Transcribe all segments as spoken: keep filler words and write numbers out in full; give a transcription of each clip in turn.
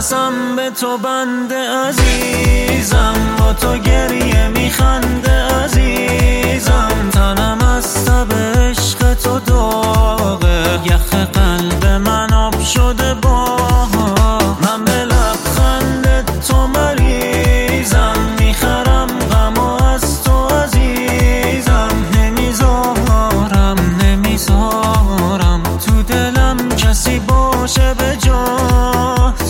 نفسم به تو بنده عزیزم، با تو گریه میخنده عزیزم. تنم از تب عشق تو داغه، یخ قلب من آب شده با من. به لبخند تو مریضم، میخرم غمو از تو عزیزم. نمیذارم نمیذارم تو دلم کسی باشه به جات.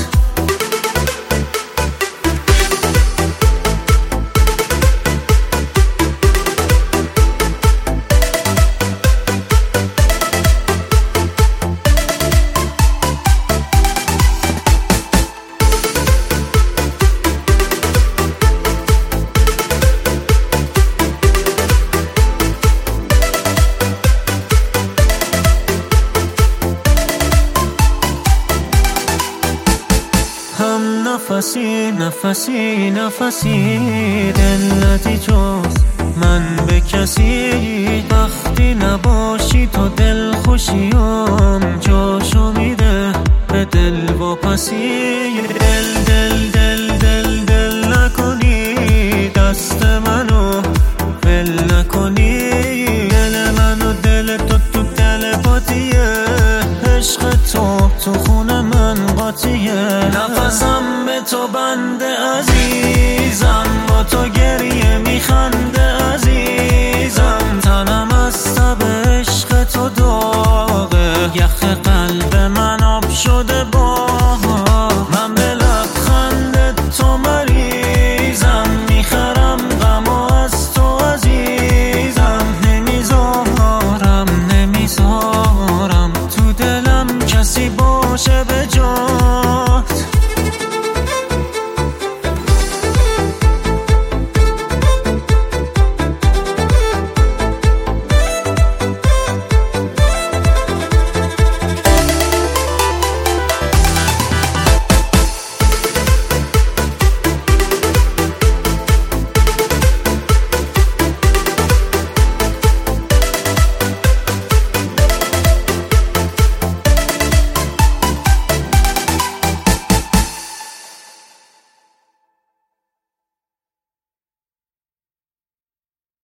هم نفسی نفسی نفسی دلتی جز من به کسی. وقتی نباشی تو دل خوشیم جاشو میده به دل واپسی. دل دل دل دل دل نکنی دست منو ول نکنی. دل منو دل تو تو دل باتیه، عشق تو تو خون من قاطیه. نفسم به تو بنده عزیزم، با تو گریه میخنده عزیزم. تنم از تب عشق تو داغه، یخ قلب من آب شده با من. به لبخند تو مریضم، میخرم غمو از تو عزیزم. نمیذارم نمیذارم تو دلم کسی باشه به